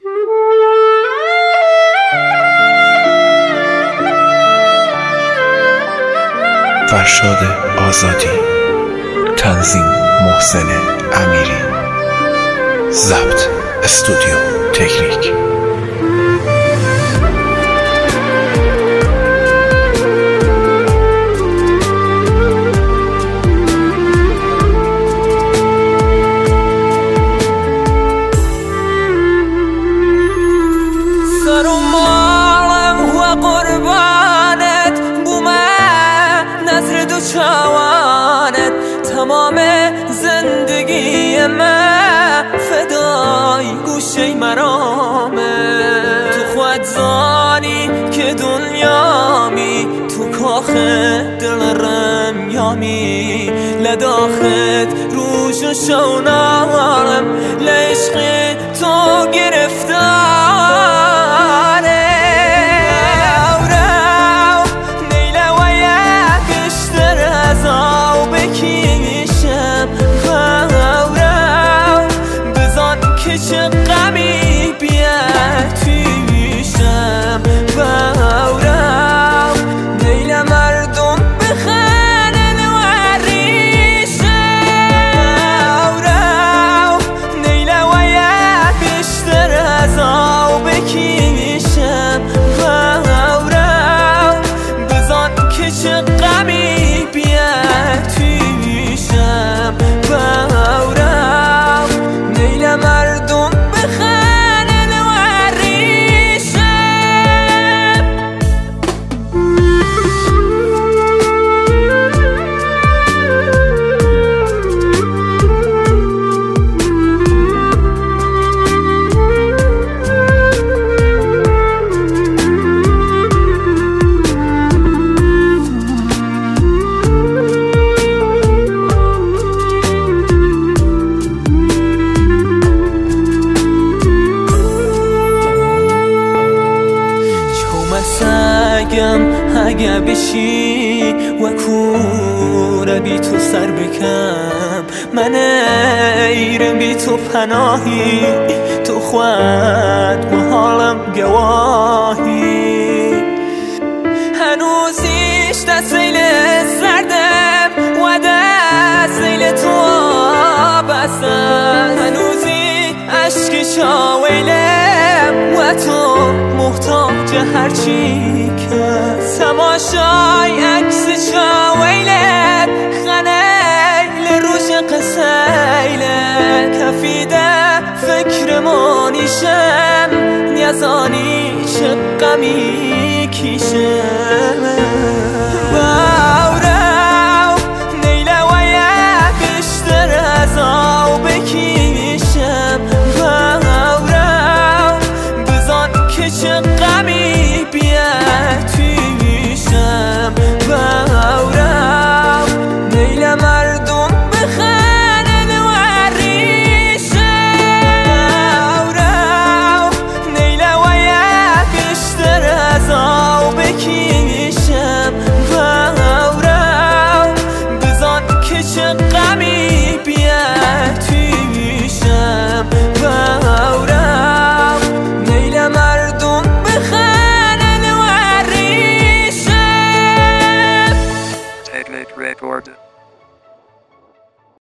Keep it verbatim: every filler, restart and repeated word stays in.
فرشاد آزادی، تنظیم محسن امیری، ضبط استودیو تکنیک. چوانت تمام زندگی من فدای گوشه مرامه. تو خود زانی که دنیامی تو کاخ دلرم یامی لداخت روش و شونارم لعشق تو گرفتارم. چه غمی بیاد تویشم باورم نیل مردم بخنن و ریشم باورم نیل وید بیشتر از آب بکیشم باورم بزن که چه غمی بیاد تویشم باورم نیل مردم اگه بشی و کوره بی تو سر بکم من ایر بی تو پناهی تو خود و حالم گواهی هنوزیش دست سیل سردم و دست سیل تو بستن هنوزی عشق شاویلم و تو محتاج هرچی که تماشای عکس شاویلت خنیل روش قسیلت کفیده فکر مانیشم نیزانی چه غمی کیشم